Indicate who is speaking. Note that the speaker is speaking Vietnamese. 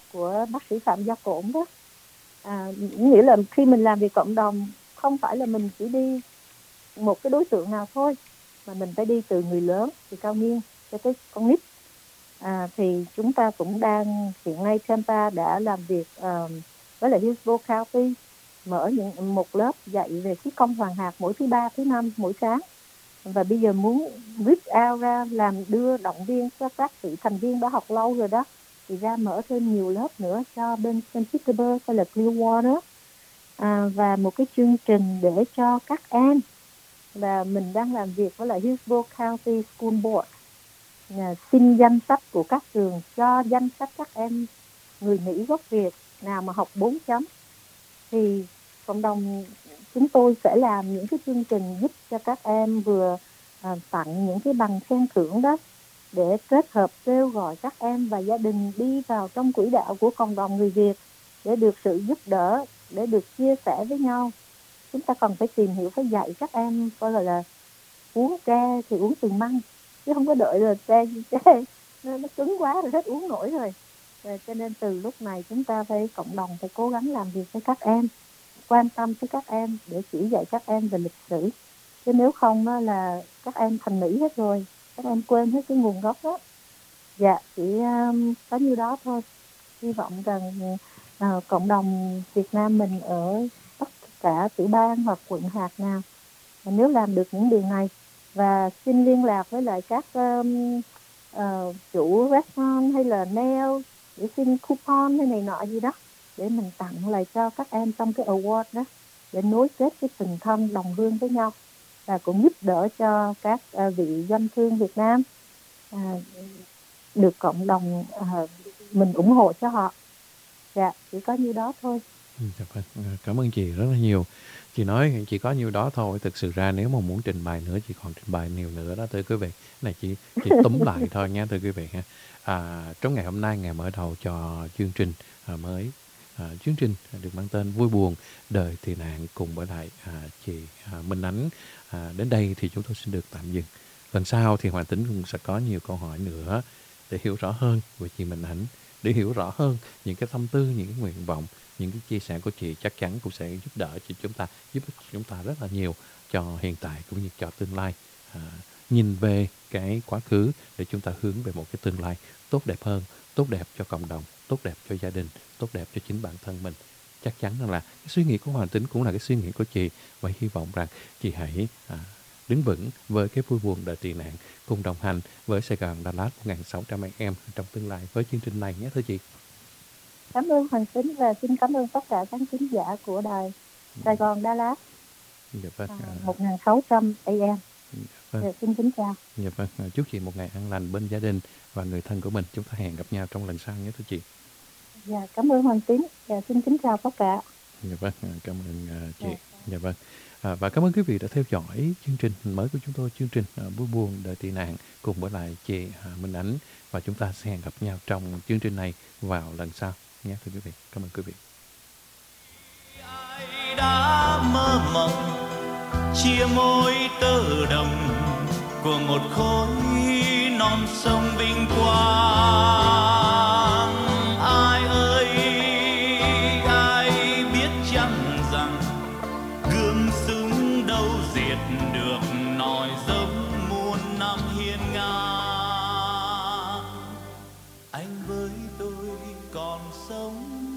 Speaker 1: của bác sĩ Phạm Gia Cổn đó. Nghĩa là khi mình làm việc cộng đồng, không phải là mình chỉ đi một cái đối tượng nào thôi, mà mình phải đi từ người lớn, từ cao niên cho tới con nít. Thì chúng ta cũng đang, hiện nay Tampa đã làm việc với lại Hillsborough County, mở một lớp dạy về khí công hoàng hạt mỗi thứ ba, thứ năm mỗi sáng. Và bây giờ muốn reach out ra làm, đưa động viên các vị thành viên đã học lâu rồi đó, thì ra mở thêm nhiều lớp nữa cho bên St. Petersburg hay là Clearwater. Và một cái chương trình để cho các em, là mình đang làm việc với lại Hillsborough County School Board, xin danh sách của các trường, cho danh sách các em người Mỹ gốc Việt nào mà học 4 chấm, thì cộng đồng chúng tôi sẽ làm những cái chương trình giúp cho các em, vừa tặng những cái bằng khen thưởng đó, để kết hợp kêu gọi các em và gia đình đi vào trong quỹ đạo của cộng đồng người Việt, để được sự giúp đỡ, để được chia sẻ với nhau. Chúng ta còn phải tìm hiểu, phải dạy các em coi là uống tre thì uống từng măng, chứ không có đợi là tre nó cứng quá rồi hết uống nổi rồi. Cho nên từ lúc này chúng ta phải, cộng đồng phải cố gắng làm việc với các em, quan tâm tới các em để chỉ dạy các em về lịch sử. Chứ nếu không đó là các em thành Mỹ hết rồi, các em quên hết cái nguồn gốc đó. Dạ, chỉ có như đó thôi. Hy vọng rằng cộng đồng Việt Nam mình ở tất cả tiểu bang hoặc quận hạt nào, nếu làm được những điều này, và xin liên lạc với lại các chủ restaurant hay là nail để xin coupon hay này nọ gì đó, để mình tặng lại cho các em trong cái award đó, để nối kết cái tình thân đồng hương với nhau, và cũng giúp đỡ cho các vị doanh thương Việt Nam được cộng đồng mình ủng hộ cho họ. Dạ, chỉ có như đó thôi.
Speaker 2: Cảm ơn chị rất là nhiều. Chị nói chỉ có nhiêu đó thôi, thực sự ra nếu mà muốn trình bày nữa, chị còn trình bày nhiều nữa đó thưa quý vị. Này chị túm lại thôi nha thưa quý vị ha. Trong ngày hôm nay, ngày mở đầu cho chương trình mới, chương trình được mang tên Vui buồn đời tị nạn cùng với lại chị Minh Ánh. Đến đây thì chúng tôi xin được tạm dừng. Lần sau thì Hoàng Tính cũng sẽ có nhiều câu hỏi nữa để hiểu rõ hơn về chị Minh Ánh, để hiểu rõ hơn những cái tâm tư, những cái nguyện vọng, những cái chia sẻ của chị chắc chắn cũng sẽ giúp đỡ cho chúng ta, giúp chúng ta rất là nhiều cho hiện tại cũng như cho tương lai. Nhìn về cái quá khứ để chúng ta hướng về một cái tương lai tốt đẹp hơn, tốt đẹp cho cộng đồng, tốt đẹp cho gia đình, tốt đẹp cho chính bản thân mình. Chắc chắn rằng là cái suy nghĩ của Hoàng Tính cũng là cái suy nghĩ của chị, và hy vọng rằng chị hãy đứng vững với cái vui buồn đời tị nạn, cùng đồng hành với Sài Gòn Dallas 1600 AM trong tương lai với chương trình này nhé thưa chị.
Speaker 1: Cảm ơn Hoàng Tính, và xin cảm ơn tất cả các khán giả của đài Sài Gòn Dallas 1600 AM. Xin kính chào.
Speaker 2: Chúc chị một ngày an lành bên gia đình và người thân của mình. Chúng ta hẹn gặp nhau trong lần sau nhé thưa chị.
Speaker 1: Dạ, cảm ơn Hoàng Tính. Xin kính chào tất cả.
Speaker 2: Cảm ơn chị. Và cảm ơn quý vị đã theo dõi chương trình mới của chúng tôi, chương trình Vui buồn đời tị nạn cùng với lại chị Minh Ánh, và chúng ta sẽ hẹn gặp nhau trong chương trình này vào lần sau nhé thưa quý vị. Cảm ơn quý vị.
Speaker 3: Ai đã mơ mộng chia môi tơ đồng của một khối non sông vinh quang. Ai ơi, ai biết chăng rằng gươm súng đâu diệt được nòi giống muôn năm hiên ngang. Anh với tôi còn sống